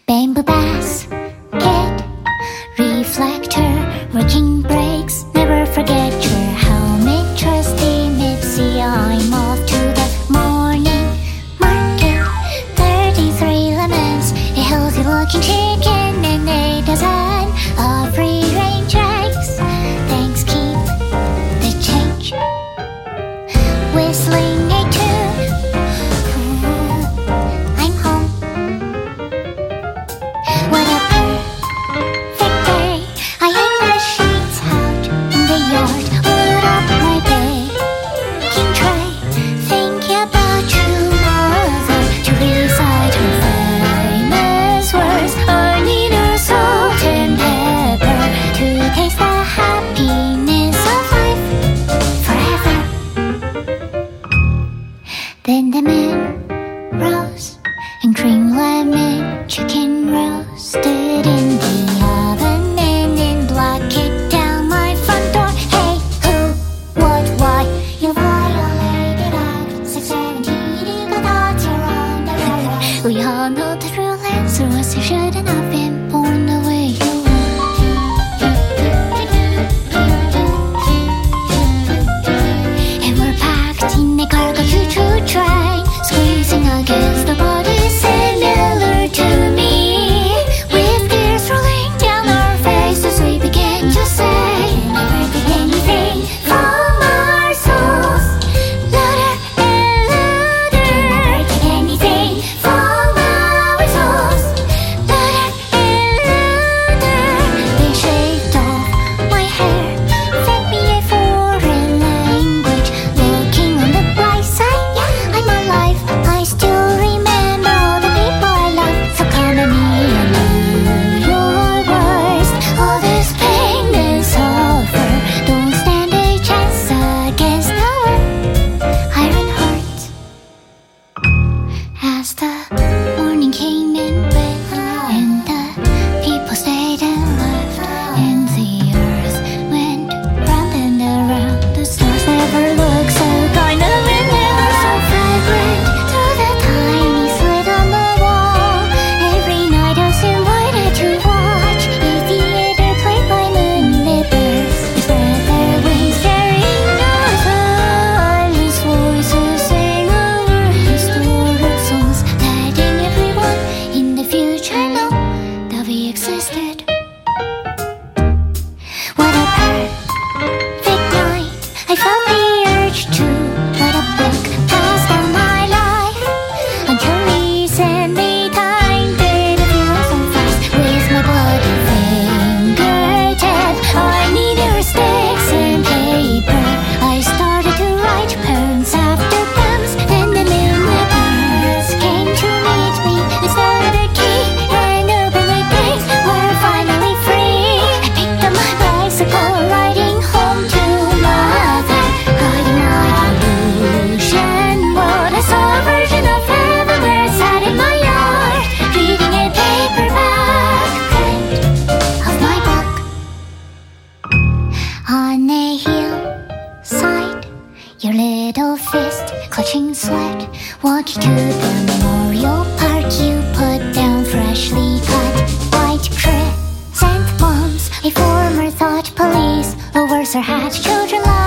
Bamboo basket, reflector, working brakes. Never forget your helmet, trusty Mitzi. I'm off to the morning market. 33 lemons, a healthy looking chicken, and 8 dozen of free range eggs. Thanks, keep the change. Whistling a tune, I'm home. What a perfect day. I hang my sheets out in the yard, load up my baking tray, thinking about you, mother, to recite her famous words. I need her salt and pepper to taste the happiness of life forever. Then the moon rose and cream lemon chicken roasted in the oven, and in black it down my front door. Hey, who, what, why? You violated Act 617. You got your own direction. We all know the real answer was you shouldn't have been born the way you were. And we're packed in a cargo choo-choo train, squeezing against the body similar to me, with tears rolling down our faces. We begin to say, never did anything from our souls, louder and louder. Never did anything from our souls, louder and louder. They shaved off my hair, fed me a foreign language, looking on the bright side. Yeah, I'm alive. I still remember all the people I love. So come at me and do your worst. All this pain and suffer don't stand a chance against our iron hearts. As the morning came in red, and the people stayed and left, and the earth went round and around. The stars never look so kind of and never so fragrant. Through the tiny slit on the wall, every night I was invited to watch a theater played by moonlit birds. They spread their wings, carrying our silence voices, sing over historic songs, letting everyone in the future know that we existed. What a perfect night. I felt the urge to write a book, pass down my life, until recently time did feel so fast. With my bloody fingertip, I needed sticks and paper. I started to write poems after poems, and the moonlit birds came to meet me. I started a key and opened my gates. We're finally free. I picked up my bicycle, riding home to mother, riding my illusion world. I saw a version of heaven where I sat in my yard, reading a paperback print of my book. On a hillside, your little fist clutching sweat, walking to the memorial park. You put down freshly cut white crescent bombs. A former thought police lowers her hat. Children